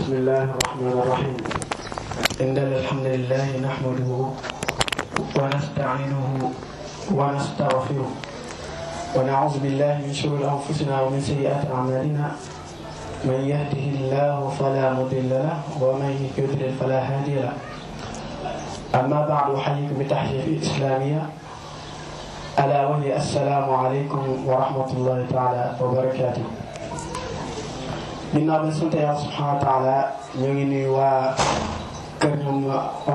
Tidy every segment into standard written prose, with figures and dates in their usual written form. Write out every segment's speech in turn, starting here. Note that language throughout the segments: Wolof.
بسم الله الرحمن الرحيم إن الحمد لله نحمده ونستعينه ونستغفره ونعوذ بالله من شرور أنفسنا ومن سيئات أعمالنا من يهده الله فلا مضل له ومن يضلل فلا هادي له أما بعد أحييكم بتحية الإسلامية ألا وهي السلام عليكم ورحمة الله تعالى وبركاته. ginnaaw bi sant Yàlla subhanahu wa taala ñu ngi nuyu waa kër ñoom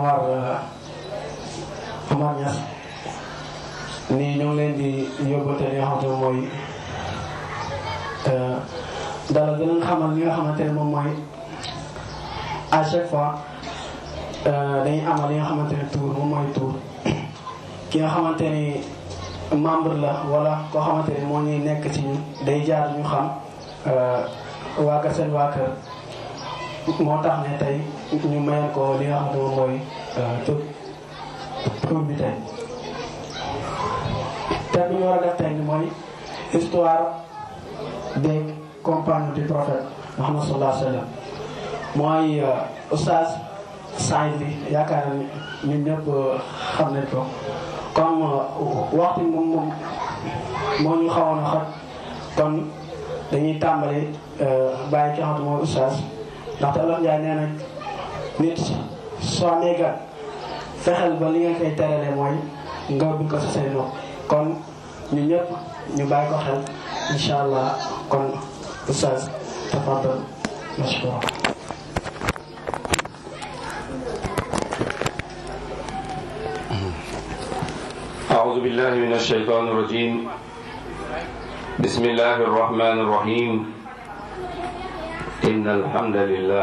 Omar Niass nii ñoo ngi leen di yóbbate li nga xamante ne mooy dara gën a xamal li nga xamante ne moom mooy à chaque fois dañuy amal li nga xamante ne tour moom mooy tour ki nga xamante ni membre la wala koo xamante ni moo ñuy nekk ci ñun day jaar ñu xam waa kër seen waa kër moo tax ne tey ñu mayal ko li nga xamante moom mooy tur bi tey te bi ñu war a def tey ni mooy histoire des compagnons du prophète Muhammad sallallahu alayhi wa sallam mooy oustaz Saïd bi yaakaar na ñun ñëpp xam nañ ko comme waxtu moom moo ñu xawoon a xat kon dañuy tàmbali bàyyi ki nga xamante mooy oustaz ndaxte Olof Njaay nee na nit soo amee gan fexeel ba li nga koy terale mooy nga bi ko sa say nopp kon ñu ñëpp ñu bàyyi ko xel insha allah kon oustaz tafaddal mashkura. أعوذ بالله من الشيطان الرجيم بسم الله الرحمن الرحيم إن الحمد لله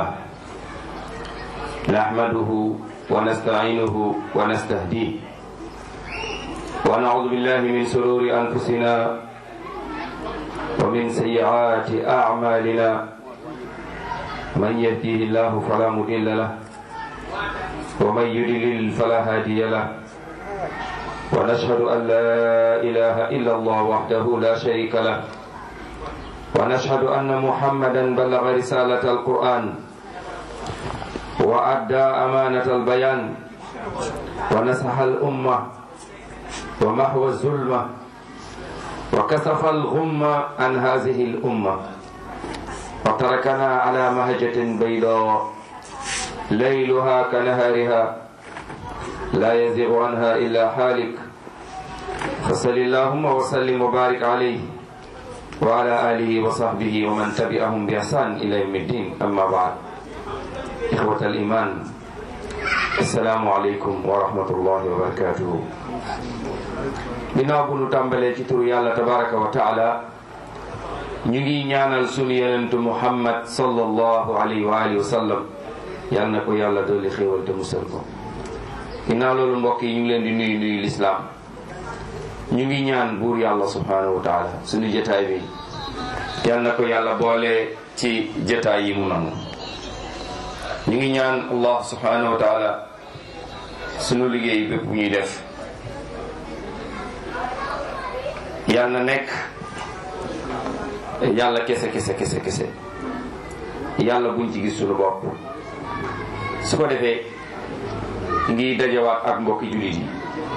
نحمده ونستعينه ونستهديه ونعوذ بالله من شرور أنفسنا ومن سيئات أعمالنا من يهديه الله فلا مضل له ومن يضلل فلا هادي له ونشهد أن لا إله إلا الله وحده لا شريك له ونشهد أن محمدا بلغ رسالة القرآن وأدى أمانة البيان ونصح الأمة ومحو الظلمة وكشف الغمة عن هذه الأمة وتركنا على مهجة بيضاء ليلها كنهارها لا يزيغ عنها إلا حالك فصل اللهم وسلم وبارك عليه وعلى آله وصحبه ومن تبعهم بإحسان إلى يوم الدين أما بعد إخوة الإيمان السلام عليكم ورحمة الله وبركاته. ginnaaw bu nu tàmbalee ci turu yàlla tabaraka wa taala ñu ngi ñaanal sunu yenentu Muhammad sallallahu alayhi wa alihi wa sallam yal na ko yàlla dolli xéewal te musal ko. ginnaaw loolu mbokk yi ñu ngi leen di nuyu lislaam ñu ngi ñaan buur yàlla subhanahu wa taala suñu jotaay bi yal na ko yàlla boole ci jotaay yi mu nangu. ñu ngi ñaan allah subhanahu wa taala suñu liggéey bépp bu ñuy def yal na nekk yàlla kese yàlla buñ ci gis suñu bopp. su ko defee ngi dajawaat ak mbokki jullit yi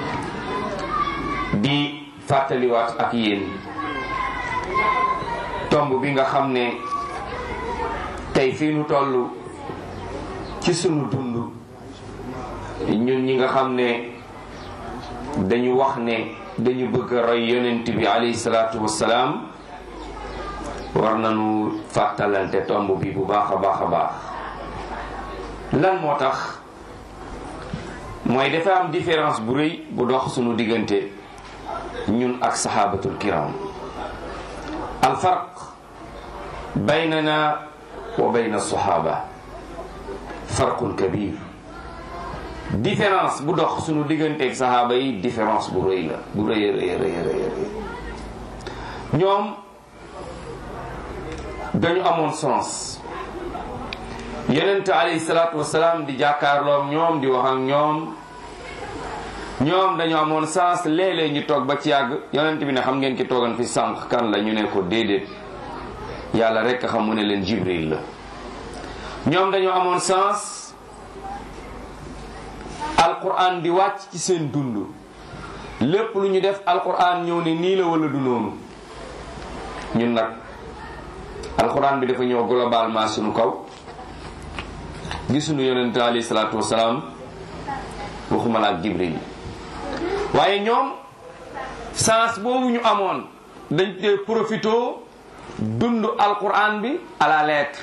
di fàttaliwaat ak yéen tomb bi nga xam ne tey fii nu toll ci sunu dund ñun ñi nga xam ne dañu wax ne dañu bëgg a roy yonent bi alayhi salaatu wassalaam war nañu fàttalante tomb bi bu baax a baax lan moo tax mooy dafa am différence bu rëy bu dox sunu diggante ñun ak saxaabatul kiram. al farq baynana wa bayna saxaaba farqun kabir. différence bu dox sunu diggante ak saxaaba yi différence bu rëy la bu rëy ñoom dañu amoon sens. yonent alayhi salaatu wasalaam di jàkkaarloom ñoom di wax ak ñoom dañu amoon sens. léeg-léeg ñu toog ba ci yàgg yonent bi ne xam ngeen ki toogan fi sànq kan la ñu ne ko déedéet yàlla rekk xam mu ne leen Jibril la ñoom dañoo amoon sens alquran di wàcc ci seen dund lépp lu ñu def alquran ñëw ne nii la wala du noonu. ñun nag alquran bi dafa ñëw globalement suñu kaw gisuñu yonente alayhi salaatu wasalaam waxuma la ak Jibril waaye ñoom sens boobu ñu amoon dañ tee profito dund alquran bi à la lettre.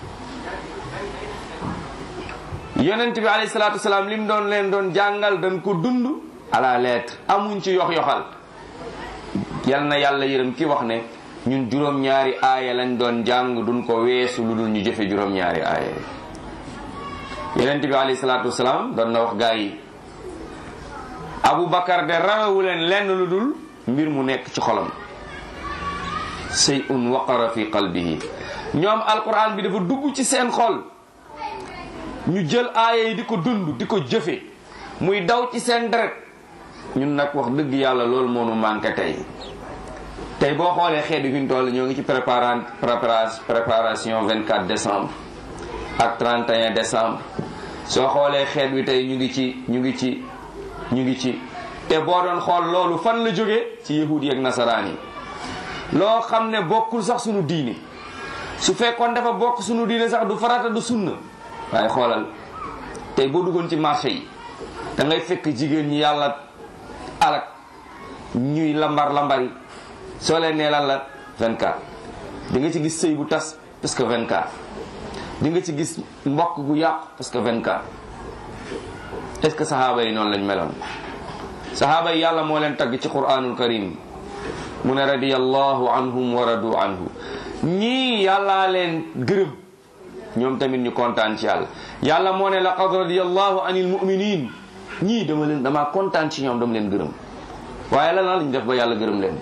yonent bi alayhi salaatu wasalaam lim doon leen doon jàngal dañ ko dund à la lettre amuñ ci yox-yoxal. yal na yàlla yërëm ki wax ne ñun juróom-ñaari aaya lañ doon jàng duñ ko weesu lu dul ñu jëfe juróom-ñaari aaya. yonent bi alayhi salaatu wasalaam doon na wax gaa yi Abu Bakar de rawewu leen lenn lu dul mbir mu nekk ci xolam. shay'un waqara fi qalbihi. ñoom alquran bi dafa dugg ci seen xol ñu jël aaya yi di ko dund di ko jëfe muy daw ci seen deret. ñun nag wax dëgg yàlla loolu moo nu manqué tey boo xoolee xeet bi fi ñu toll ñoo ngi ci préparation 24 décembre ak 31 décembre soo xoolee xeet bi tey ñu ngi ci te boo doon xool loolu fan la jógee ci yahudi ak nasaraan yi loo xam ne bokkul sax sunu diine su fekkoon dafa bokk sunu diine sax du farata du sunna waaye xoolal tey boo duggoon ci marché yi da ngay fekk jigéen ñi yàlla alak ñuy lambar-lambari soo leen nee lan la 24 di nga ci gis sëy bu tas parce que 24 di nga ci gis mbokk gu yàqu parce que 24 est-ce que sahaaba yi noonu lañ meloon sahaaba yi yàlla moo leen tagg ci quranul karim mu ne radiyallahu anhum wa radu anhu ñii yàllaa leen gërëm ñoom tamit ñu kontaan ci yàlla moo ne laqad radiyallahu anil mu'minin ñii dama kontaan ci ñoom dama leen gërëm waaye lan lañ def ba yàlla gërëm leen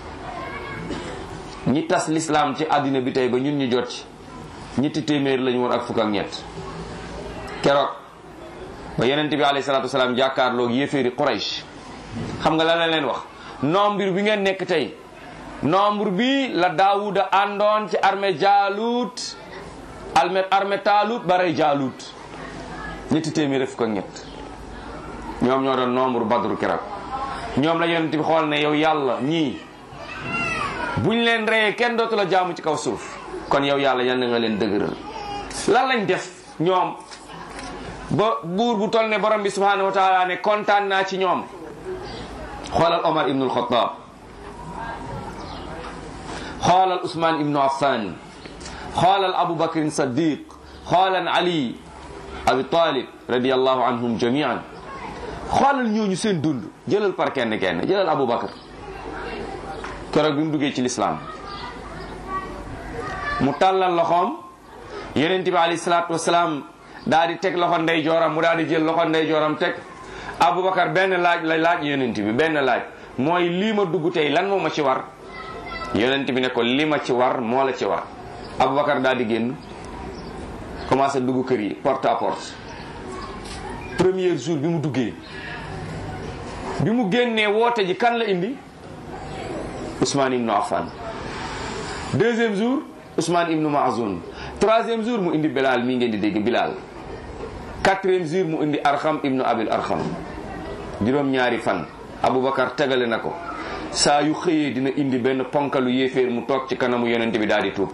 ñi tas l'islam ci àddina bi tey ba ñun ñu jot ci ñetti téeméer lañu woon ak fukk ak ñett keroog ba yonent bi alayhi salaatu wasalaam jàkkaarloog yéeféeri Quraysh xam nga lan la leen wax nombre bi ngeen nekk tey nombre bi la Daawuda àndoon ci armée Jaalut armée Taalut bare Jaalut ñetti téeméer ak fukk ak ñett ñoom ñoo doon nombre Badru keroog ñoom la yonent bi xool ne yow yàlla ñii buñ leen reyee kenn dootu la jaamu ci kaw suuf kon yow yàlla yal na nga leen dëgëral lan lañ def ñoom ba buur bu toll ne borom bi subhanahu wa taala ne kontaan naa ci ñoom xoolal Omar ibnul Xattaab xoolal Ousmane ibnu Affan xoolal Abu Bakrin Saddiq xoolal Ali Abi Talib radiyallahu anhum jamian xoolal ñooñu seen dund jëlal par kenn jëlal Abu Bakar keroog bi mu duggee ci lislaam mu tàllal loxoom yonent bi alayhi salaatu wasalaam daal di teg loxo ndey jooram mu daal di jël loxo ndey jooram teg Abu Bakar benn laaj la laaj yonent bi benn laaj mooy lii ma dugg tey lan moo ma ci war yonent bi ne ko li ma ci war moo la ci war Abu Bakar daal di génn commencé dugg kër yi porte à porte premier jour bi mu duggee bi mu génnee woote ji kan la indi Ousmane ibnu Affan deuxième jour Ousmane ibnu Maazun troisième jour mu indi Bilal mii ngeen di dégg Bilal quatrième jour mu indi Arxam ibnu Abil Arxam juróom-ñaari fan Aboubacar tegale na ko saa yu xëyee dina indi benn ponkalu yéeféer mu toog ci kanamu yonent bi daal di tuub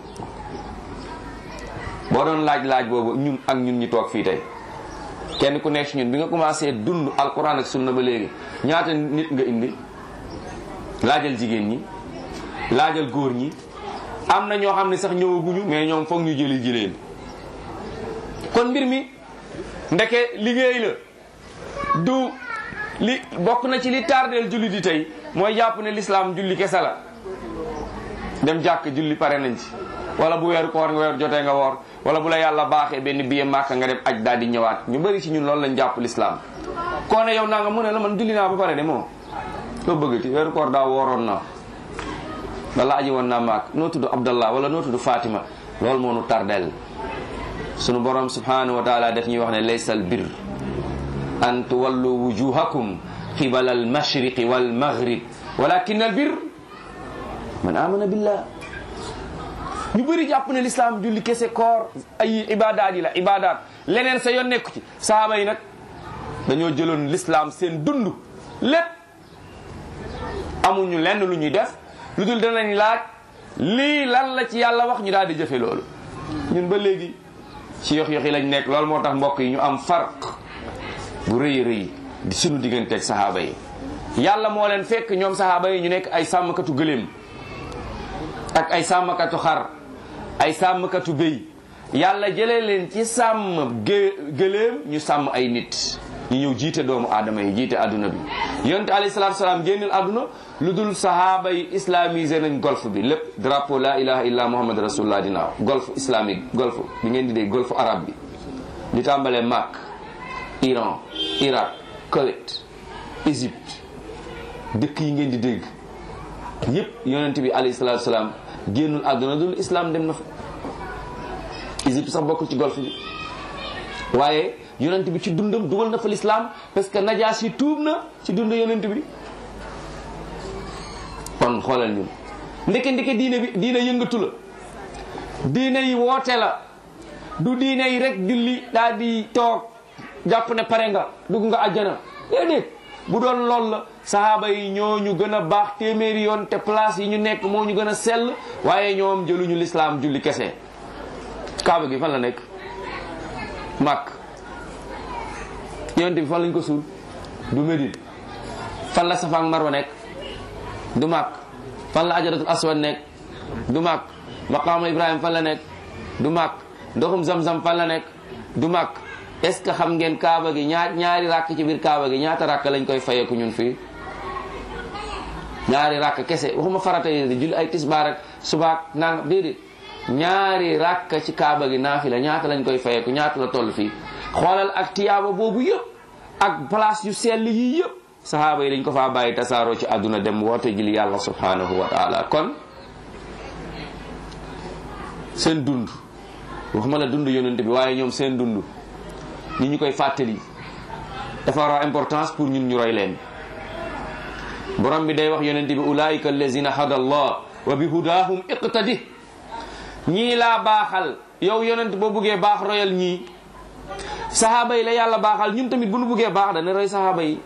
boo doon laaj boobu ñun ak ñun ñi toog fii tey kenn ku nekk ci ñun bi nga commencé dund alquran ak sunna ba léegi ñaata nit nga indi laajal jigéen ñi laajal góor ñi am na ñoo xam ne sax ñëwaguñu mais ñoom foog ñu jëli jileen kon mbir mi ndeke liggéey la du li bokk na ci li tardeel julli di tey mooy jàpp ne l'islam julli kese la dem jàkk julli pare nañ ci wala bu weeru koor nga weer jotee nga woor wala bu la yàlla baaxee benn billet Màkka nga dem aj daal di ñëwaat ñu bëri ci ñun loolu lañ jàpp l'islam koo ne yow naa nga mu ne la man julli naa ba pare de moom loo bëgg ci weeru koor daa wooroon naa wala aji woon naa Màkka noo tudd Abdallah wala noo tudd Fatima loolu moo nu tardeel sunu borom subhanahu wa taala def ñuy wax ne laysal bir an tuwallu wujuhakum qibala al mashriqi wal maghrib walakin al bir man amana billah ñu bëri jàpp ne l'islam julli kese koor ay ibadaat yi la ibadaat leneen sa yoon nekku ci. sahaaba yi nag dañoo jëloon l'islam seen dund lépp amuñu lenn lu ñuy def lu dul danañ laaj lii lan la ci yàlla wax ñu daal di jëfe loolu. ñun ba léegi ci yox yox yi lañ nekk. loolu moo tax mbokk yi ñu am farq bu rëy rëy di sunu digganteeg sahaaba yi. yàlla moo leen fekk ñoom sahaaba yi ñu nekk ay sàmmkatu gëléem ak ay sàmmkatu xar ay sàmmkatu béy. yàlla jëlee leen ci sàmm gëléem ñu sàmm ay nit ñu ñëw jiite doomu aadama yi jiite adduna bi. yonent alayhi salaatu salaam génnul adduna lu dul sahaaba yi islamisé nañ golf bi lépp. drapeau la ilaha illa muhammad rasulullah dinaaw golf islamique golf bi ngeen di dégg golf arabe bi li tàmbalee Makka Iran Irak Koweït Égypte dëkk yi ngeen di dégg yépp yonent bi alayhi salaatu salaam génnul adduna dul islam dem na fa. Égypte sax bokkul ci golf bi waaye yonent bi ci dundam dugal na fa l'islam parce que Najaasi tuub na ci dund yonent bi. kon xoolal ñun ndeke diine yëngatu la diine yi woote la du diine yi rek julli daal di toog jàpp ne pare nga dugg nga àjjana déedéet. bu doon lool la sahaaba yi ñoo ñu gën a baax téeméeri yoon te place yi ñu nekk moo ñu gën a sell waaye ñoom jëluñu l'islam julli kese. kaaba gi fan la nekk Makka yonent bi fan lañ ko suul du Médine. fan la Safa ak Marwa nekk du Makka. fan la Hajaratul Aswad nekk du Makka. maqaama Ibrahim fan la nekk du Makka. ndoxum Zamzam fan la nekk du Makka. est-ce que xam ngeen kaaba gi ñaari rakk ci biir kaaba gi ñaata rakk lañ koy fayeeku ñun fii ñaari rakk kese waxuma farata yi julli ay tisbaar ak subaak nangam déedéet ñaari rakk ci kaaba gi naafila ñaata lañ koy fayeeku ñaata la toll fii. xoolal ak tiyaaba boobu yëpp ak place yu sell yi yëpp sahaaba yi dañ ko faa bàyyi tasaaroo ci àdduna dem woote jili yàlla subhanahu wa taala. kon seen dund waxuma la dund yonent bi waaye ñoom seen dund ni ñu koy fàttali dafa war a importance pour ñun ñu roy leen. borom bi day wax yonent bi ulaika allazina hada allah wa bi hudahum iqtadi. ñii laa baaxal yow yonent boo buggee baax royal ñii. sahaaba yi la yàlla baaxal ñun tamit bu nu buggee baax dana roy sahaaba yi.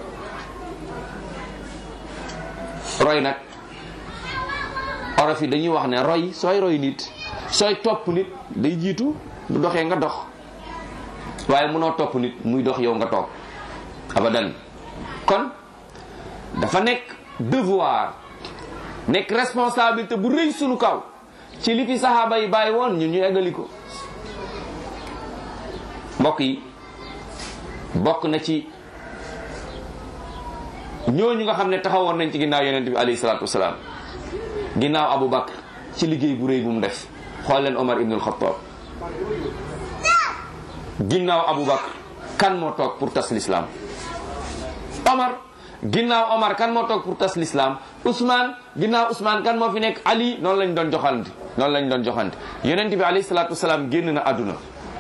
roy nag orof yi dañuy wax ne roy sooy roy nit sooy topp nit day jiitu bu doxee nga dox waaye mënoo topp nit muy dox yow nga toog abadan. kon dafa nekk devoir nekk responsabilité bu rëy sunu kaw ci li fi sahaaba yi bàyyi woon ñun ñu eggali ko. mbokk yi bokk na ci ñooñu nga xam ne taxawoon nañ ci ginnaaw yonent bi alayhi salaatu wasalaam ginnaaw Abu Bakr ci liggéey bu rëy bu mu def. xool leen Omar ibn al-Khattab ginnaaw Abu Bakr kan moo toog pour tas l'islam. Omar ginnaaw Omar kan moo toog pour tas l'islam. Ousmane ginnaaw Ousmane kan moo fi nekk. Ali noonu lañ doon joxante yonent bi alayhi salaatu wasalaam génn na àdduna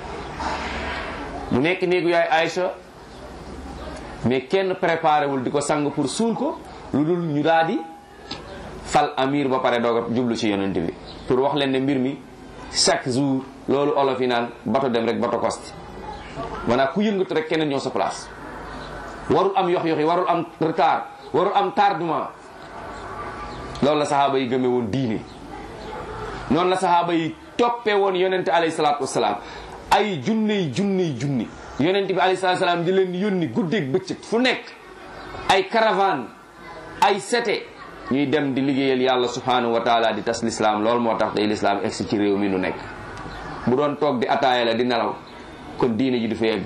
mu nekk néegu yaay Aïcha mais kenn préparé wul di ko sang pour suul ko lu dul ñu daal di fal amir ba pare doog a jublu ci yonent bi pour wax leen ne mbir mi chaque jour loolu olof yi naan bato dem rek bato kosti maanaam ku yëngatu rek keneen ñëw sa place. warul am yox-yox yi warul am retard warul am tardement. loolu la sahaaba yi gëmee woon diine noonu la sahaaba yi toppee woon yonent alayhi salaatu wasalaam ay junni yonent bi alayhi salaatu wasalaam di leen yónni guddeeg bëccëg fu nekk ay caravane ay sete ñuy dem di liggéeyal yàlla subhanahu wa taala di tas l'islam. loolu moo tax day l'islam egsi ci réew mi nu nekk. bu doon toog di ataaya la di nelaw kon diine ji du fa yegg.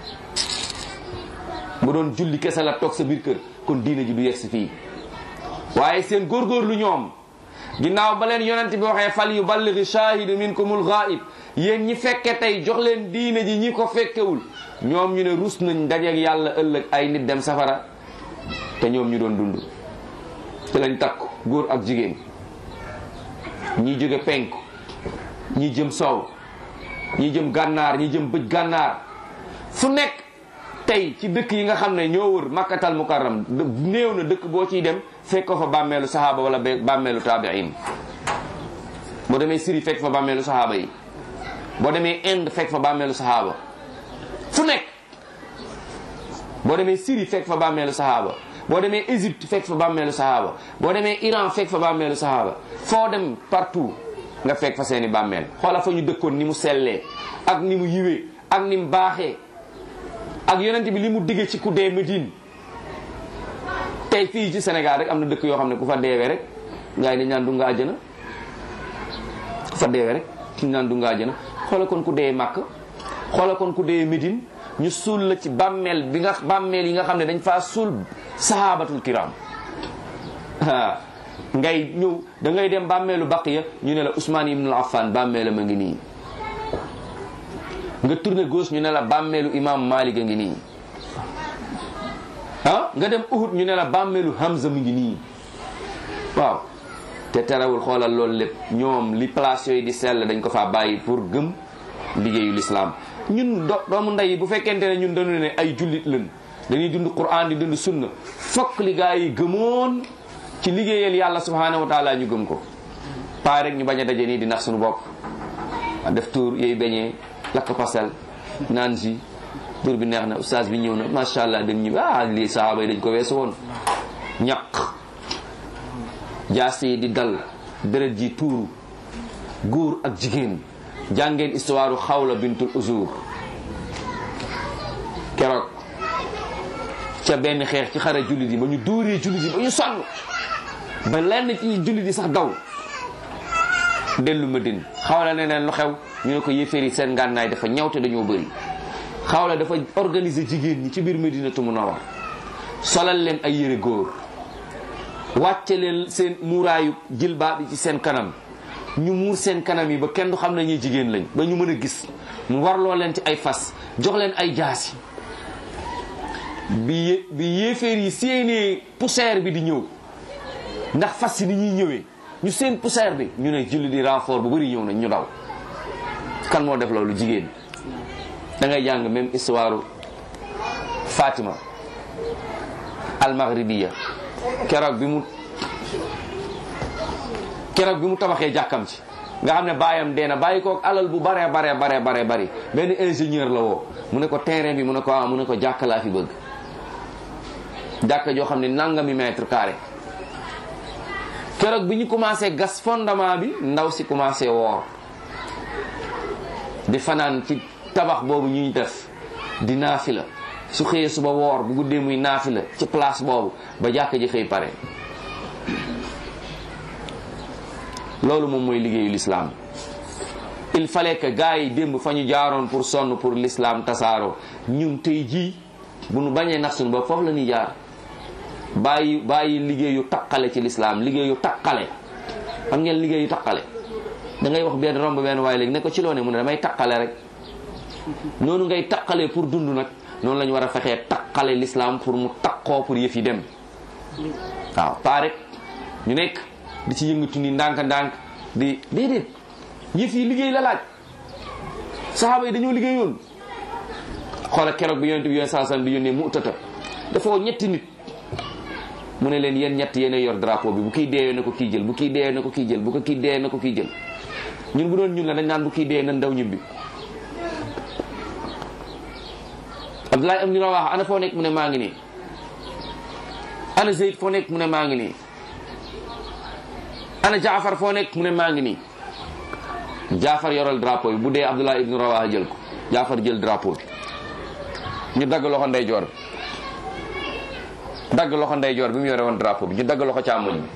bu doon julli kese la toog sa biir kër kon diine ji du yegg si fii. waaye seen góorgóorlu ñoom ginnaaw ba leen yonent bi waxee fal yuballighi shahidu minkumul ghaib yéen ñi fekke tey jox leen diine ji ñi ko fekkewul ñoom ñu ne rus nañ dajeeg yàlla ëllëg ay nit dem safara te ñoom ñu doon dund. ci lañ takku góor ak jigéen ñi jóge penku ñi jëm sow ñi jëm gànnaar ñi jëm bëj gànnaar fu nekk tey ci dëkk yi nga xam ne ñoo wër makkatal mukarram néew na dëkk boo ciy dem fekk ko fa bàmmeelu sahaaba wala bàmmeelu taabiin boo demee Syrie fekk fa bàmmeelu sahaaba yi, boo demee Inde fekk fa bàmmeelu sahaaba, fu nekk boo demee Syrie fekk fa bàmmeelu sahaaba, boo demee Égypte fekk fa bàmmeelu sahaaba, boo demee Iran fekk fa bàmmeelu sahaaba, foo dem partout nga fekk fa seeni bàmmeel. xoola fa ñu dëkkoon ni mu sellee ak ni mu yiwee ak ni mu baaxee ak yonent bi li mu digge ci ku dee Médine. tey fii ci Sénégal rek am na dëkk yoo xam ne ku fa deewee rek ngay ni ñaan du nga àjjana, ku fa deewee rek ñaan du nga àjjana. xoola kon ku dee Makka, xoola kon ku dee Médine, ñu suul la ci bàmmeel yi nga xam ne dañ faa suul sahabatul kiram. ngay ñëw da ngay dem bàmmeelu Baqiya ñu ne la Ousmane ibn Affan bàmmeelam a ngi nii, nga tourné gauche ñu ne la bàmmeelu imam Malik a ngi nii, nga dem Uhud ñu ne la bàmmeelu Hamza mu ngi nii. waaw te terewul xoolal loolu lépp ñoom li place yooyu di sell dañ ko faa bàyyi pour gëm liggéeyu l'islam. ñun doomu ndey bu fekkente ne ñun dañu ne ay jullit lañ, dañuy dund Qur'an di dund sunna, fokk li gaa yi gëmoon ci liggéeyal yàlla subhanahu wa taala ñu gëm ko. paa rek ñu bañ a daje nii di nax suñu bopp, def tour yooyu beñee lakk pasel naan si tur bi neex na, oustaz bi ñëw na macha allah dem ñi lii sahaaba yi dañ ko weesu woon. ñaq jaas yi di dal, deret ji tuuru, góor ak jigéen. jàngeen histoire Xawla bintul Uzur keroog ca benn xeex ci xare jullit yi ba ñu dóoree jullit yi ba ñu sonn ba lenn ci jullit yi sax daw dellu Madina. Xawla ne leen lu xew ñu ne ko yéeféer yi seen ngànnaay dafa ñaw te dañoo bëri. Xawla dafa organiser jigéen ñi ci biir Madinatu Munawwara, solal leen ay yére góor, wàcce leen seen muuraayu jilbaab yi ci seen kanam, ñu muur seen kanam yi ba kenn du xam ne ñuy jigéen lañ, ba ñu mën a gis. mu warloo leen ci ay fas, jox leen ay jaasi. bi yéeféer yi séenee poussière bi di ñëw, ndax fas yi ni ñuy ñëwee, ñu seen poussière bi ñu ne julli di renfort bu bëri ñëw nañ, ñu daw. kan moo def loolu? jigéen. da ngay jàng même histoire Fatima al-Maghribiya keroog bi mu tabaxee jàkkam ci, nga xam ne baayam dee na, bàyyi ko alal bu bare bari. benn ingénieur la woo, mu ne ko terrain bi, mu ne ko mu ne ko jàkka laa fi bëgg, jàkka joo xam ne nangami mètre carré. keroog bi ñu commencé gas fondement bi, ndaw si commencé woor di fanaan ci tabax boobu ñuy def, di naafila. su xëyee suba woor, bu guddee muy naafila ci place boobu ba jàkka ji xëy pare. loolu moom mooy liggéeyu l'islam. il fallait que gars yi démb fa ñu jaaroon pour sonn pour l'islam tasaaroo, ñun tey jii bu nu bañee nax suñu bopp foofu la ñuy jaar. bàyyi liggéeyu taqale ci l'islam, liggéeyu taqale. xam ngeen liggéeyu taqale? da ngay wax benn romb benn waaye léegi ne ko ci loo ne, mu ne damay taqale rek. noonu ngay taqale pour dund nag, noonu la ñu war a fexee taqale l'islam pour mu taqoo pour yëf yi dem. waaw pas rek ñu nekk di ci yëngatu ni ndànk-ndànk di déedéet. yëf yi liggéey la laaj. saxaaba yi dañoo liggéeyoon. xoolal keroog bi yonent bi sallallahu alayhi wasallam di yónnee Mu'tata, dafa woo ñetti nit, mu ne leen yéen ñett yéen a yor drapeau bi, bu kii deewee na ko kii jël, bu kii deewee na ko kii jël, bu ko kii deewee na ko kii jël. ñun bu doon ñun la dañ naan bu kii deewee na ndaw ñibbi. Abdullah ibn Rawaha ana foo nekk, mu ne maa ngi nii. ana Zayd foo nekk, mu ne maa ngi nii. ana Jaafar foo nekk, mu ne maa ngi nii. Jaafar yoral drapeau bi, bu dee Abdullah ibn Rawaha jël ko. Jaafar jël drapeau bi, ñu dagg loxo ndeyjoor bi, dagg loxo ndeyjoor bi mu yore woon drapeau bi, ñu dagg loxo càmmoñ bi.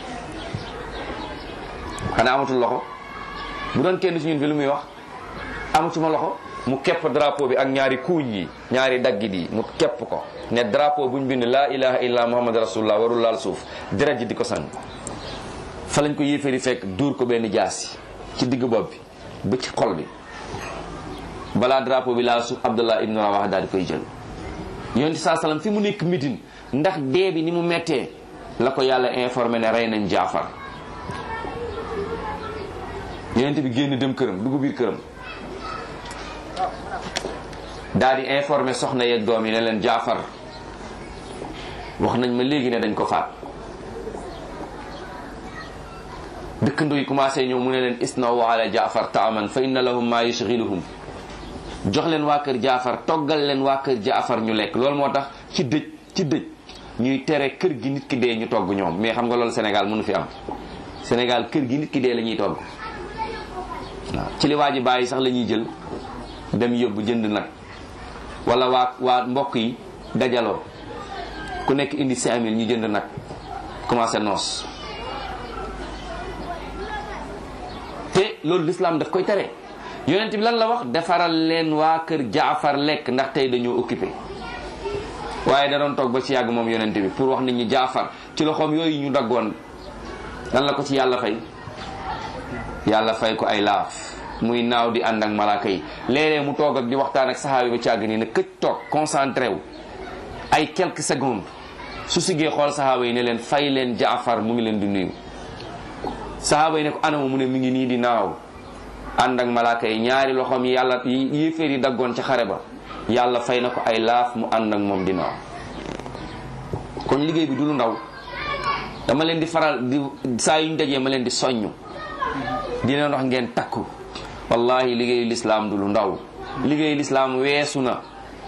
xanaa amatul loxo? bu doon kenn ci ñun fi lu muy wax? amatuma loxo. mu kepp drapeau bi ak ñaari kuuñ yi, ñaari daggit yi, mu kepp ko ne drapeau buñ bind laa ilaha illa muhammad rasulullah warul laal suuf, deret ji di ko sang. fa lañ ko yéeféeri fekk dóor ko benn jaasi ci digg bopp bi ba ci xol bi. balaa drapeau bi laal suuf, Abdullah ibn Rawaha daal di koy jël. yonent saa salaam fi mu nekk Médine, ndax dee bi ni mu mettee, la ko yàlla informé ne rey nañ Jaafar. yonent bi génn dem këram, dugg biir këram, daal di informé soxna yeeg doom yi ne leen Jaafar wax nañ ma léegi ne dañ ko faat. dëkkandoo yi commencé ñëw mu ne leen isnaw ala jaafar taaman fa inna lahum ma yushghiluhum jox leen waa kër jaafar toggal leen waa kër jaafar ñu lekk. loolu moo tax ci dëj ñuy tere kër gi nit ki dee ñu togg ñoom, mais xam nga loolu Sénégal mënu fi am. Sénégal kër gi nit ki dee la ñuy togg waaw. ci li waa ji bàyyi sax la ñuy jël dem yóbbu jënd nag, wala waa mbokk yi dajaloo ku nekk indi 5000 ñu jënd nag commencé noos. te loolu l'islam daf koy tere. yonent bi lan la wax? defaral leen waa kër jaafar lekk ndax tey dañoo occupé. waaye da doon toog ba ci yàgg moom yonent bi pour wax nit ñi jaafar ci loxoom yooyu ñu daggoon lan la ko ci yàlla fay? yàlla fay ko ay laaf muy naaw di ànd ak malaaka yi. léeg-léeg mu toog ak di waxtaan ak saxaabi ba ci yàgg nii ne këj toog concentré wu ay quelques secondes su siggee xool saxaaba yi ne leen fay leen jaafar mu ngi leen di nuyu. saxaaba yi ne ko anama mu ne mi ngi nii di naaw ànd ak malaaka yi, ñaari loxoom yi yàlla yéeféer yi daggoon ca xare ba yàlla fay na ko ay laaf mu ànd ak moom di naaw. kon liggéey bi du lu ndaw. dama leen di faral di saa yuñ dajee ma leen di soññu di leen wax ngeen takku. wallahi liggéeyu lislaam du lu ndaw. liggéeyu lislaam weesu na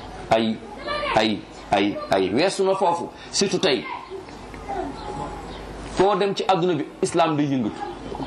ay weesu na foofu. surtout tey foo dem ci adduna bi islam day yëngatu.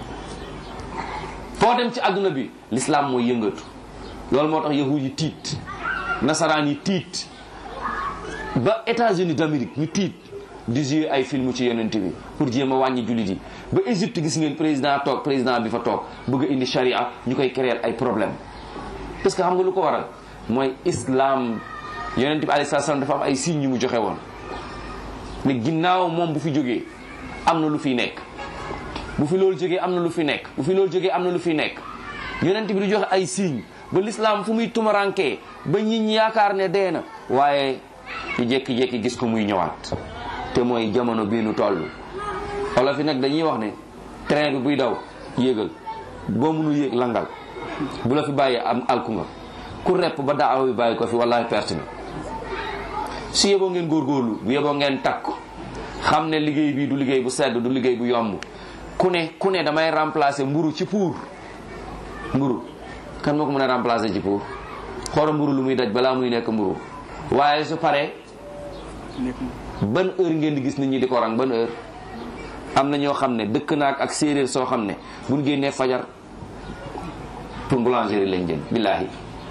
foo dem ci adduna bi l'islam mooy yëngatu. loolu moo tax yahud yi tiit, nasaraan yi tiit, ba États-Unis d'Amérique ñu tiit di jouer ay film ci yonent bi pour jéem a wàññi jullit yi. ba Égypte gis ngeen président bi fa toog bëgg a indi charia, ñu koy créer ay problème. parce que xam nga lu ko waral mooy islam. yonent bi alayhi salaam dafa am ay signes yu mu joxe woon ne ginnaaw moom bu fi jógee am na lu fi nekk, bu fi loolu jógee am na lu fi nekk, bu fi loolu jógee am na lu fi nekk. yonent bi du joxe ay signes ba l'islam fu muy tumarankee ba nit ñi yaakaar ne dee na, waaye ñu jékki-jékki gis ko muy ñëwaat. te mooy jamono bii nu toll. wala fi nag dañuy wax ne train bi buy daw yéegal, boo mënul yéeg langal, bu la fi bàyyee am alku nga. ku repp ba daaw bi bàyyi ko fi wallahi perte bi. su yeboo ngeen góorgóorlu, bu yeboo ngeen takk xam ne liggéey bii du liggéey bu sedd, du liggéey bu yomb. ku ne damay remplacer mburu ci pour mburu. kan moo ko mën a remplacer ci pour? xoolal mburu lu muy daj balaa muy nekk mburu. waaye su paree ban heure ngeen di gis nit ñi di ko rang? ban heure? am na ñoo xam ne dëkk naak ak séeréer soo xam ne buñ génnee fajar pour boulangerie lañ jëm. billaahi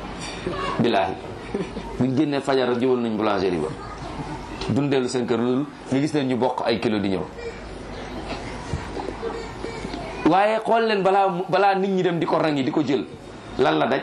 buñ génnee fajar rek jëwal nañ boulangerie ba dundeelu seen kër loolu nga gis leen ñu bokk ay kilo di ñëw. waaye xool leen balaa nit ñi dem di ko rangi di ko jël lan la daj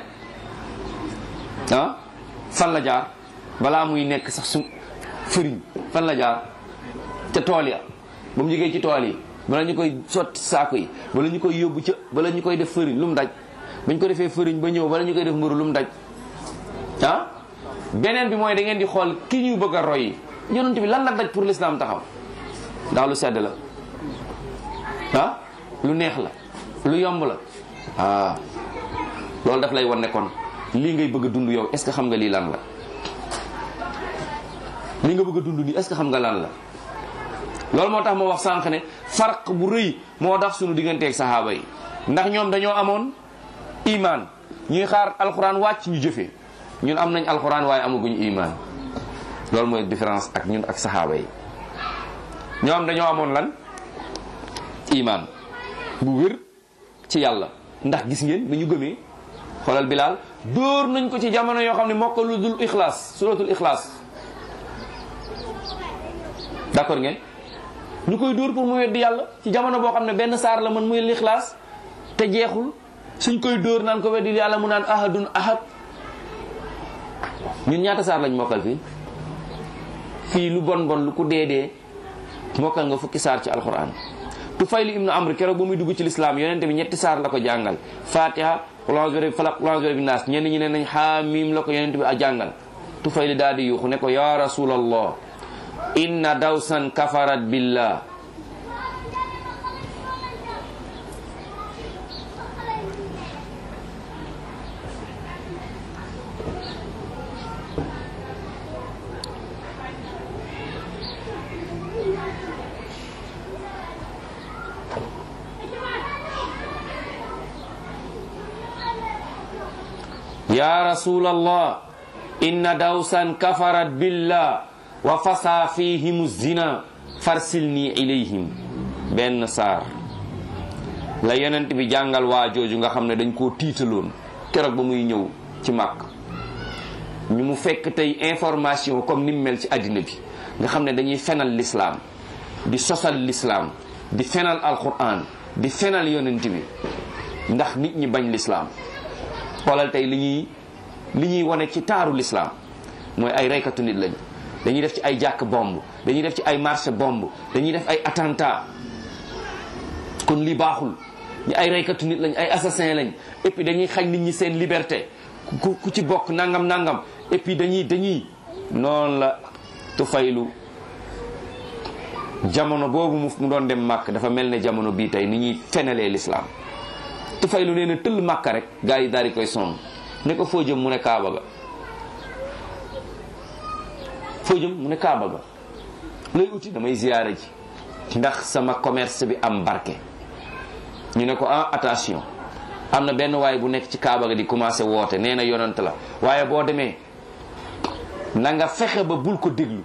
fan la jaar balaa muy nekk sax su fëriñ fan la jaar ca tool ya. ba mu jógee ci tool yi bala ñu koy sotti saako yi, bala ñu koy yóbbu bala ñu koy def fëriñ lu mu daj. bañ ko defee fëriñ ba ñëw bala ñu koy def mburu lu mu daj. beneen bi mooy da ngeen di xool ki ñu bëgg a roy yi yonent bi lan la daj pour l'islam taxaw. ndax lu sedd la lu neex la, lu yomb la. loolu daf lay wan ne kon lii ngay bëgg a dund yow est-ce que xam nga lii lan la? lii nga bëgg a dund nii est-ce que xam nga lan la? loolu moo tax ma wax sànq ne farq bu rëy moo tax suñu digganteeg saxaaba yi. ndax ñoom dañoo amoon iman, ñuy xaar alxuraan wàcc ñu jëfee. ñun am nañ alxuraan waaye amaguñu iman. loolu mooy différence ak ñun ak saxaaba yi. ñoom dañoo amoon lan? iman bu wér ci yàlla. ndax gis ngeen nañu gëmee. xoolal Bilaal dóor nañ ko ci jamono yoo xam ne moo ko lu dul ixlaas, suratul ixlaas. d'accord ngeen? ñu koy dóor pour mu weddi yàlla ci jamono boo xam ne benn saar la mën muy lixlaas te jeexul. suñ koy dóor naan ko weddi yàlla mu naan ahadun ahad. ñun ñaata saar lañ mokkal fii lu bon lu ku dee mokkal nga fukki saar ci alquran. Tufayl ibnu Amr keroog ba muy dugg ci lislaam yonente bi ñetti saar la ko jàngal. Fatiha, qul a'udhu bi rabbil falaq, qul a'udhu bi rabbin nas. ñenn ñi ne nañ Haamim la ko yonente bi a jàngal. Tufayl daal di yuuxu ne ko ya rasulallah, inna dawsan kafarat billah. ya rasulallah inna dawsan kafarat billah wa fasa fihim zina farsilni ilayhim. benn saar la yonent bi jàngal waa jooju nga xam ne dañ koo tiitaloon keroog ba muy ñëw ci Màkk. ñu mu fekk tey information comme ni mu mel ci àddina bi nga xam ne dañuy fenal l'islam, di sosal l'islam, di fenal alquran, di fenal yonent bi ndax nit ñi bañ l'islam. xoolal tey li ñuy wane ci taaru l'islam mooy ay reykatu nit lañ, dañuy def ci ay jàkk bomb, dañuy def ci ay marché bomb, dañuy def ay attentat. kon li baaxul, ñi ay reykatu nit lañ, ay assassin lañ, et puis dañuy xañ nit ñi seen liberté, ku ci bokk nangam nangam, et puis dañuy noonu la Tufaylu jamono boobu mu doon dem Màkk dafa mel ne jamono bii tey ni ñuy fenalee l'islam. Tufaylu nee na tëll Màkka rek gars yi daal di koy sonn ne ko foo jëm mu ne Kaaba ga. foo jëm mu ne Kaaba ga. lay uti damay ziyaare ji ndax sama commerce bi am barke. ñu ne ko attention, am na benn waay bu nekk ci Kaaba ga di commencé woote, nee na yonant la, waaye boo demee na nga fexe ba bul ko déglu,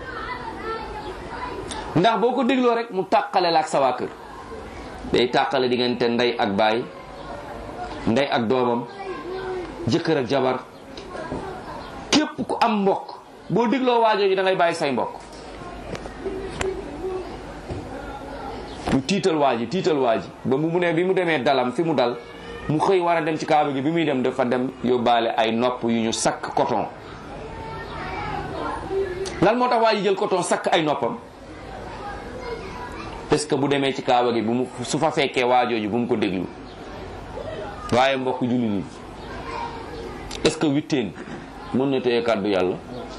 ndax boo ko dégloo rek mu tàqale la ak sa waa kër. day tàqale diggante ndey ak baay, ndey ak doomam, jëkkër ak jabar, képp ku am mbokk boo dégloo waajoo ji da ngay bàyyi say mbokk. ñu tiital waa ji ba mu ne bi mu demee dalam fi mu dal, mu xëy war a dem ci Kaaba gi, bi muy dem dafa dem yóbbaale ay nopp yu ñu sakk coton. lan moo tax waa ji jël coton sakk ay noppam? parce que bu demee ci Kaaba gi su fa fekkee waajooju bu mu ko déglu. waaye mbokk jullit yi, est-ce que witteen mën na téye kàddu yàlla?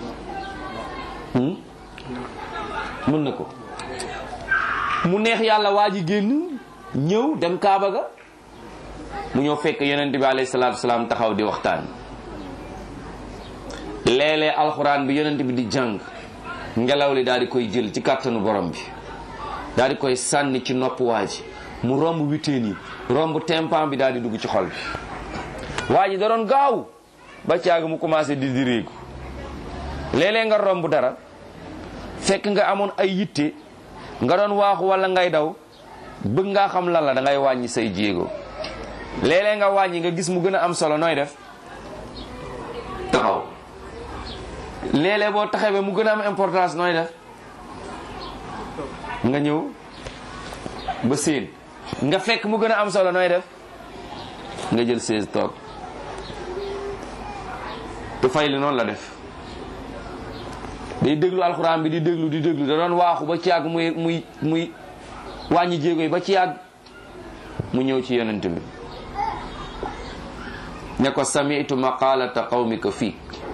mën na ko. mu neex yàlla waa ji génn ñëw dem Kaaba ga, mu ñëw fekk yonent bi alayhi salaatu wasalaam taxaw di waxtaan. léeg-léeg alxuraan bi yonent bi di jàng, ngelaw li daal di koy jël ci kàttanu borom bi, daal di koy sànni ci nopp waa ji, mu romb witeen yi, romb tympan bi daal di dugg ci xol bi. waa ji da doon gaaw ba caag mu commencé di direegu. léeg-léeg nga romb dara fekk nga amoon ay yitte, nga doon waaxu wala ngay daw, bëgg ngaa xam lan la, da ngay wàññi say jéego. léeg-léeg nga wàññi nga gis mu gën a am solo, nooy def? taxaw. léeg-léeg boo taxawee mu gën a am importance, nooy def? nga ñëw ba séen. nga fekk mu gën a am solo, nooy def? nga jël chaise toog. Tufaylu noonu la def. day déglu alxuraan bi di déglu da doon waaxu ba ci yàgg muy wàññi jéego yi ba ci yàgg mu ñëw ci yonent bi ne ko sami'tu maqalata qawmika fiik,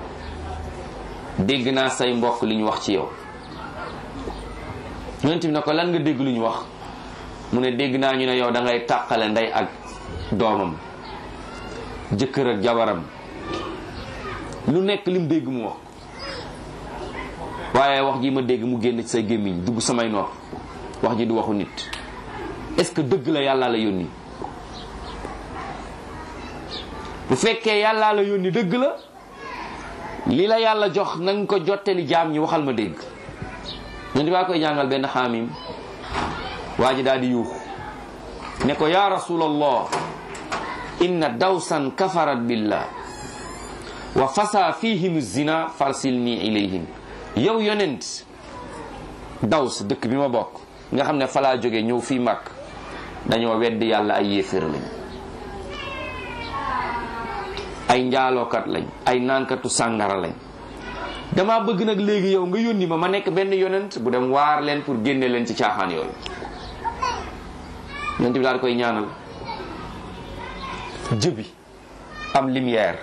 dégg naa say mbokk li ñu wax ci yow. yonent bi ne ko lan nga dégg lu ñu wax? mu ne dégg naa ñu ne yow da ngay tàqale ndey ak doomam, jëkkër ak jabaram, lu nekk lim dégg mu wax. waaye wax ji ma dégg mu génn ci say gémmiñ dugg samay nopp, wax ji du waxu nit. est-ce que dëgg la yàllaa la yónni? bu fekkee yàllaa la yónni dëgg la, li la yàlla jox na nga ko jottali jaam ñi, waxal ma dégg. ñun baa koy jàngal benn xaamim, waa ji daal di yuuxu ne ko yaa rasulallah inna dawsan kafarat billah wa fasa fihim zina farsilni ilayhim. yow yonent, Daws dëkk bi ma bokk nga xam ne falaa jóge ñëw fii Makk, dañoo weddi yàlla, ay yéeféer lañ, ay njaalookat lañ, ay naankatu sàngara lañ. dama bëgg nag léegi yow nga yónni ma nekk benn yonent bu dem waar leen pour génne leen ci caaxaan yooyu. yonent bi daal koy ñaanal. jëbi am lumière,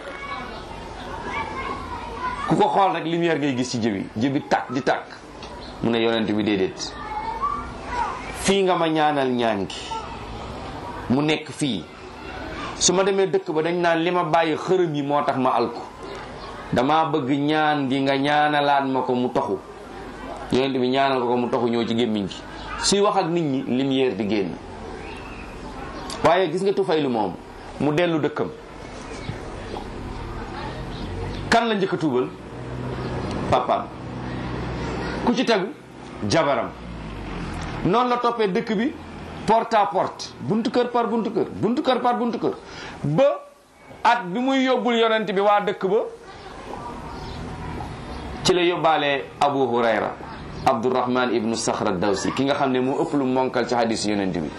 ku ko xool rek lumière ngay gis ci jëbi tàkk di tàkk. mu ne yonent bi déedéet, fii nga ma ñaanal ñaan gi mu nekk fii, su ma demee dëkk ba dañ naan li ma bàyyi xërëm yi moo tax ma alku, dama bëgg ñaan gi nga ñaanalaat ma ko mu toxu. yonent bi ñaanal ko mu toxu ñëw ci gémmiñ gi, suy wax ak nit ñi lumière di génn. waaye gis nga Tufaylu moom mu dellu dëkkam kan la njëkk a tuubal papaam ku ci tegu jabaram noonu la toppee dëkk bi porte à porte buntu kër par buntu kër buntu kër par buntu kër ba at bi muy yóbbul yonent bi waa dëkk ba ci la yóbbaale Abu Hurayra Abdurrahman ibnu Sakhra Dawsi ki nga xam ne moo ëpp lu monkal ci hadis yonent bi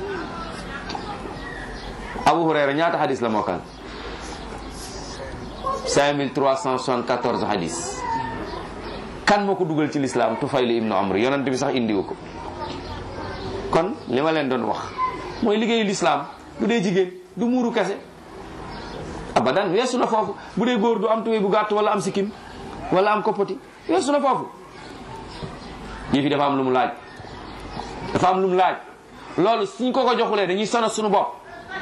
Abu Hurayra ñaata hadis la mokkal 5374 hadis kan moo ko dugal ci l'islam Tufayl ibnu Amr yonent bi sax indiwu ko kon li ma leen doon wax mooy liggéeyu l'islam bu dee jigéen du muuru kese abadan weesu na foofu bu dee góor du am tubéy bu gàtt wala am sikkim wala am koppati weesu na foofu yëf yi dafa am lu mu laaj dafa am lu mu laaj loolu suñ ko ko joxulee dañuy sonal suñu bopp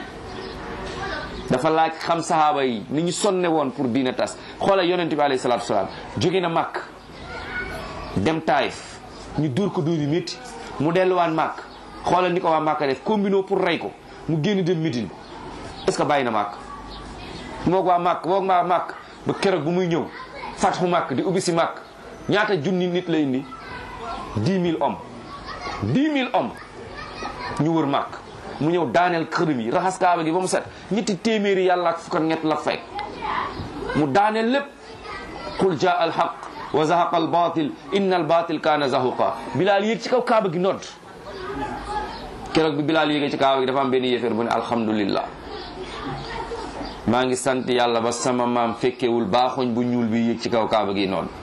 dafa laaj xam sahaaba yi ni ñu sonne woon pour diina tas xoolal yonent bi alayhi salaatu wasalaam jóge na Màkk dem Taïf ñu dóor ko dóor yu métti mu delluwaan Màkk xoolal ni ko waa Màkk def combino pour rey ko mu génn dem Médine est-ce que bàyyi na Màkk moog waa Màkk ba keroog bu muy ñëw fatxu Màkk di ubbi si Màkk ñaata junni nit la indi 10 000 hommes 10 000 hommes ñu wër Màkk mu ñëw daaneel xërëm yi raxas kaaba gi ba mu set ñetti téeméeri yàlla ak fukk ak ñett la fekk mu daaneel lépp qul jaa al haqq wa zahaqa al batil inna al batil kaana zahuqa Bilaal yéeg ci kaw kaaba gi nodd keroog bi Bilaal yéegee ci kaaba gi dafa am benn yéeféer bu ne alhamdulillah maa ngi sant yàlla ba sama maam fekkewul baaxoñ bu ñuul bi yéeg ci kaw kaaba gi noonu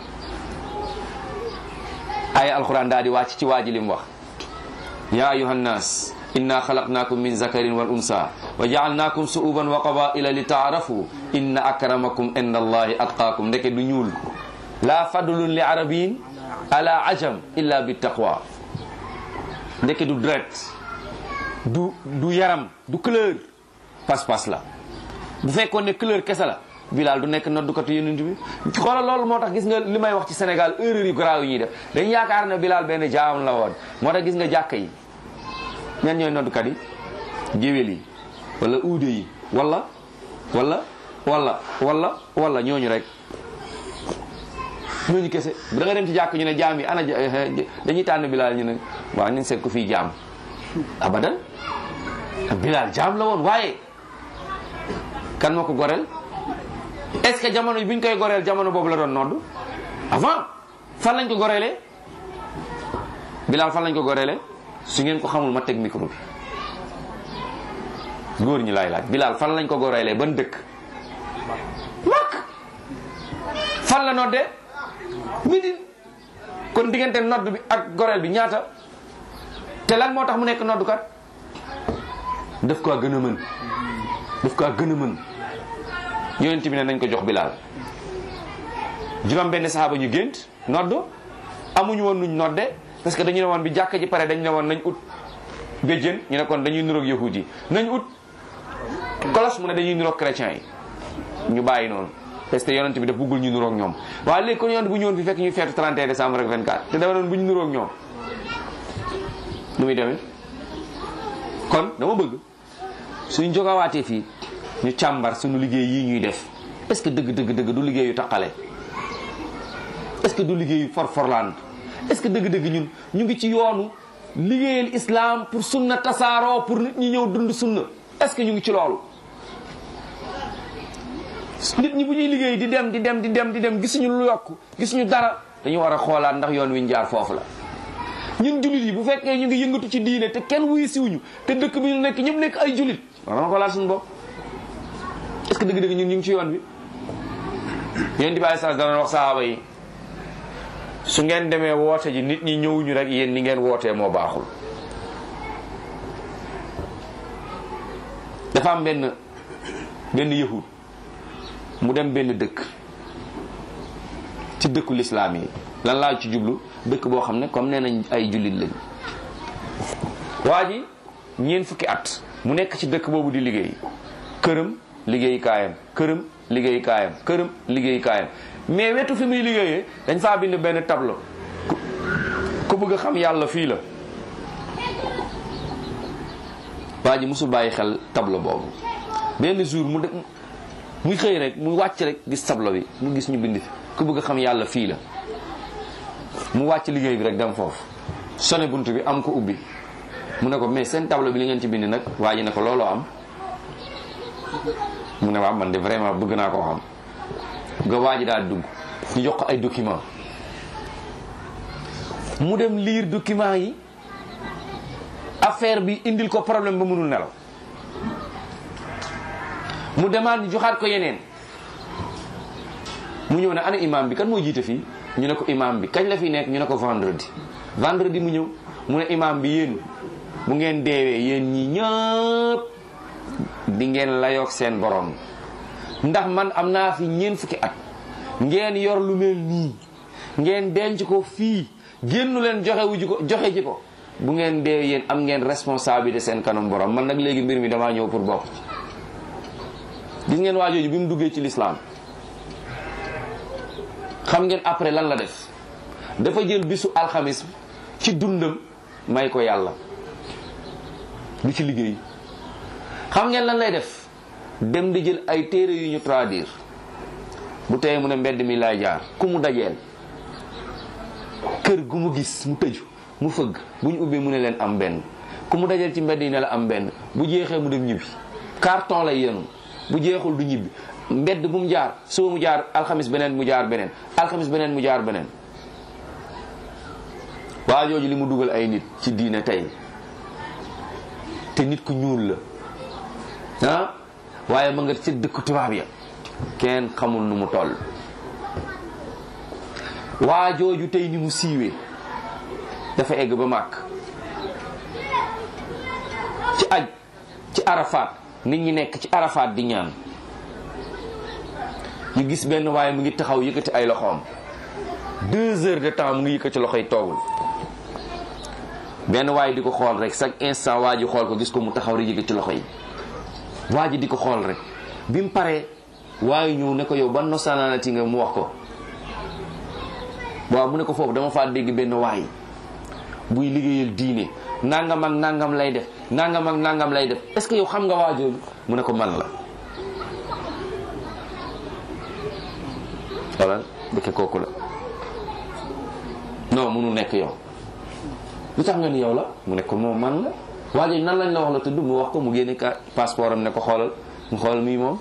ay alquran daal di wàcc ci waaji li mu wax ya ayuha nnas inna xalaqnaakum min zakarin wal unsa wa jaalnaakum su'uban wa qabaila li taarafu inna akramakum inda allahi atqaakum ndeke du ñuul la fadlun li arabiyin ala ajam illa bi taqwa ndeke du dret du yaram du couleur pas-pas la bu fekkoon ne couleur kese la Bilaal du nekk noddukatu yonent bi xoolal loolu moo tax gis nga li may wax ci Sénégal erreur yu garaaw yi ñuy def dañ yaakaar ne Bilaal benn jaam la woon moo tax gis nga jàkka yi ñan ñooy noddukat yi géwél yi wala uude yi wala ñooñu rek ñooñu kese da nga dem ci jàkk ñu ne jaam yi ana dañuy tànn Bilaal ñu ne waaw ñu seet ko fii jaam abadan Bilaal jaam la woon waaye kan moo ko goreel est-ce que jamono bi ñu koy goreel jamono boobu la doon nodd avant fan lañ ko goreelee Bilaal fan lañ ko goreelee su ngeen ko xamul ma teg micro bi góor ñi laay laaj Bilaal fan lañ ko goreelee ban dëkk Makk fan la noddee Médine kon diggante nodd bi ak goreel bi ñaata te lan moo tax mu nekk noddukat daf ko gën a mën yonent bi ne nañ ko jox Bilaal juróom benn saxaaba ñu gént nodd amuñu woon nuñ nodde parce que dañu ne woon bi jàkka ji pare dañu ne woon nañ ut béjjén ñu ne kon dañuy niroog yahuud yi nañ ut kolos mu ne dañuy niroog chrétiens yi ñu bàyyi noonu parce que yonent bi daf bëggul ñu niroog ñoom waaye léegi kon yonent bu ñëwoon fi fekk ñu feetu 31 décembre ak 24 te dama doon bu ñu niroog ñoom nu muy demee kon dama bëgg suñ jogawaatee fii ñu càmbar suñu liggéey yii ñuy def est-ce que dëgg du liggéeyu taqale est-ce que du liggéeyu forforlaan est-ce que dëgg ñun ñu ngi ci yoonu liggéeyal islam pour sunna tasaaroo pour nit ñi ñëw dund sunna est-ce que ñu ngi ci loolu nit ñi bu ñuy liggéey di dem gisuñu lu yokk gisuñu dara dañu war a xoolaat ndax yoon wi ñu jaar foofu la ñun jullit yi bu fekkee ñu ngi yëngatu ci diine te kenn wuyu siwuñu te dëkk bi ñu nekk ñëpp nekk ay jullit war na ko laal suñu bopp est-ce que dëgg ñun ñu ngi ci yoon bi yéen di bàyyi sa dana wax sahaaba yi su ngeen demee woote ji nit ñi ñëwuñu rek yéen ni ngeen wootee moo baaxul dafa am benn yahud mu dem benn dëkk ci dëkku lislaam yi lan laa ci jublu dëkk boo xam ne comme nee nañ ay jullit lañ waa ji ñeent fukki at mu nekk ci dëkk boobu di liggéey këram liggéey kaayam mais wetu fi muy liggéeyee dañ faa bind benn tableau ku bëgg a xam yàlla fii la waa ji mosul bàyyi xel tableau boobu benn jour muy xëy rek mu wàcc rek gis tableau bi mu gis ñu bind fi ku bëgg a xam yàlla fii la. mu wàcc liggéey bi rek dem foofu sone bunt bi am ko ubbi mu ne ko mais seen tableau bi li ngeen ci bind nag waa ji ne ko looloo am mu ne waaw man de vraiment bëgg naa koo xam nga waa ji daal dugg ñu jox ko ay document mu dem lire document yi affaire bi indil ko problème ba mënul nelaw mu demaat ñu joxaat ko yeneen mu ñëw ne ana imam bi kan moo jiite fii ñu ne ko imam bi kañ la fi nekk ñu ne ko vendredi mu ñëw mu ne imam bi yéen bu ngeen deewee yéen ñi ñëpp di ngeen layoog seen borom ndax man am naa fi ñeent fukki at ngeen yor lu mel nii ngeen denc ko fii génnu leen joxe ji ko bu ngeen deewee yéen am ngeen responsabilité seen kanam borom man nag léegi mbir mi damaa ñëw pour bokk gis ngeen waa jooju bi mu duggee ci l'islam xam ngeen après lan la def dafa jël bisu alxamis ci dundam may ko yàlla du ci liggéey xam ngeen lan lay def dem di jël ay téere yu ñu traduire bu tey mu ne mbedd mi lay jaar ku mu dajeel kër gu mu gis mu tëju mu fëgg bu ñu ubbee mu ne leen am benn ku mu dajeel ci mbedd yi ne la am benn bu jeexee mu dem ñibbi carton lay yenu bu jeexul du ñibbi mbedd bu mu jaar suba mu jaar alxamis beneen mu jaar beneen alxamis beneen mu jaar beneen waa jooju li mu dugal ay nit ci diine tey te nit ku ñuul la waaye ma nga ci dëkk tubaab ya kenn xamul nu mu toll waa jooju tey ni mu siiwee dafa egg ba màkk ci aj ci Arafat nit ñi nekk ci Arafat di ñaan ñu gis benn waaye mu ngi taxaw yëkkati ay loxoom 2 heures de temps mu ngi yëkkati loxo yi toogul benn waaye di ko xool rek chaque instant waa ji xool ko gis ko mu taxaw rek yëkkati loxo yi waa ji di ko xool rek bi mu paree waaye ñëw ne ko yow ban nationalité nga mu wax ko waaw mu ne ko foofu dama faa dégg benn waay buy liggéeyal diine nangam ak nangam lay def nangam ak nangam lay def est-ce que yow xam nga waa jooju mu ne ko man la wala dëkk kooku la non munu nekk yow lu tax nga ni yow la mu ne ko moom man la waa jooju nan lañ la wax la tudd mu wax ko mu génne passeport am ne ko xoolal mu xoolal mii moom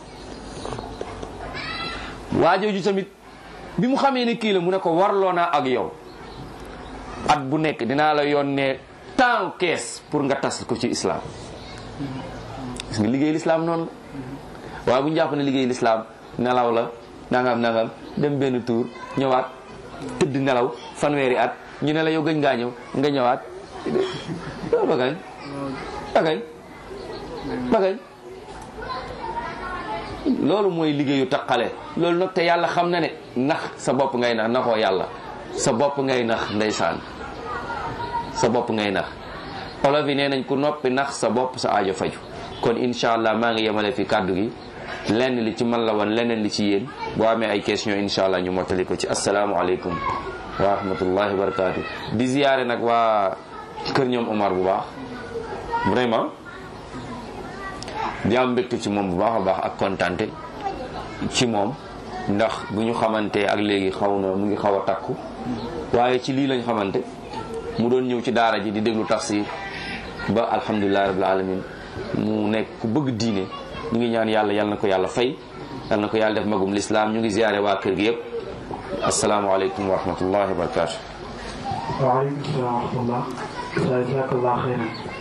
waa jooju tamit bi mu xamee ne kii la mu ne ko warloo naa ak yow at bu nekk dinaa la yónnee tant kees pour nga tas ko ci islam gis nga liggéey l'islam noonu la waaye bu ñu jàpp ne liggéey l'islam nelaw la nangam dem benn tour ñëwaat tëdd nelaw fanweeri at ñu ne la yow gëj ngaa ñëw nga ñëwaat bagañ loolu mooy liggéeyu taqale loolu nag te yàlla xam na ne nax sa bopp ngay nax naxoo yàlla sa bopp ngay nax ndeysaan sa bopp ngay nax olof yi nee nañ ku noppi nax sa bopp sa aajo faju kon incha allah maa ngi yemale fi kàddu gi lenn li ci man la woon leneen li ci yéen boo amee ay question incha allah ñu mottali ko ci asalaamualeykum wa rahmatullahi wa barakatuh di ziyaare nag waa kër ñoom Omar bu baax vraiment di am mbégte ci moom bu baax a baax ak kontante ci moom ndax bu ñu xamante ak léegi xaw na mu ngi xaw a takku waaye ci lii lañ xamante mu doon ñëw ci daara ji di déglu tafsir ba alhamdulillahi rabbil alamin mu nekk ku bëgg diine ñu ngi ñaan yàlla yal na ko yàlla fay yal na ko yàlla def magum l'islam ñu ngi ziyaare waa kër gi yëpp asalaamaaleykum wa rahmatullahi wa barakatuh waaleykum salaam wa rahmatullah jazakallah xeyran